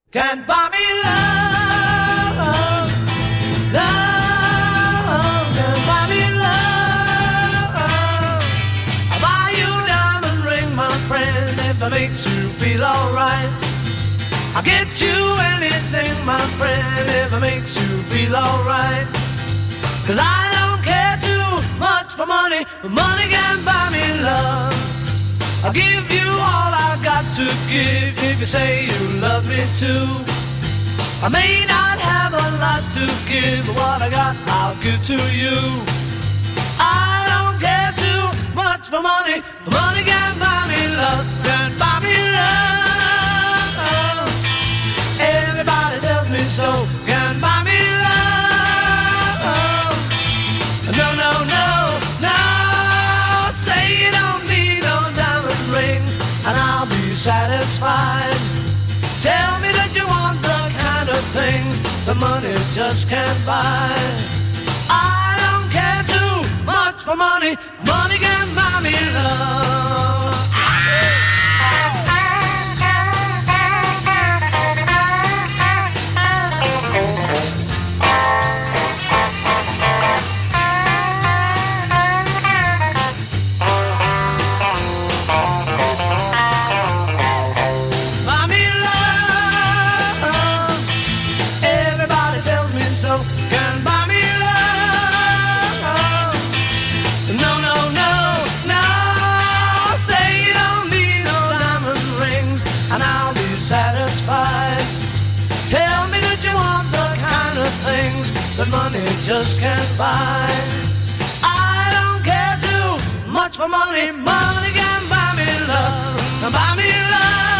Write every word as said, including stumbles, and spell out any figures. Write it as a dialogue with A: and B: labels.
A: Can't buy me love, love, can't buy me love. I'll buy you a diamond ring, my friend, if it makes you feel alright. I'll get you anything, my friend, if it makes you feel alright. Cause I don't care too much for money, but money can't buy me love. I'll give you all I've got to give if you say you love me too. I may not have a lot to give, but what I got I'll give to you. I don't care too much for money, but money can't buy me love, can't buy me love. Everybody tells me so, can't buy me love. No, no, no, no, say you don't need no diamond rings and I'll be satisfied. Tell me that you want the kind of things the money just can't buy. I don't care too much for money, money can't buy me love. That money just can't buy. I don't care too much for money, money can buy me love, buy me love.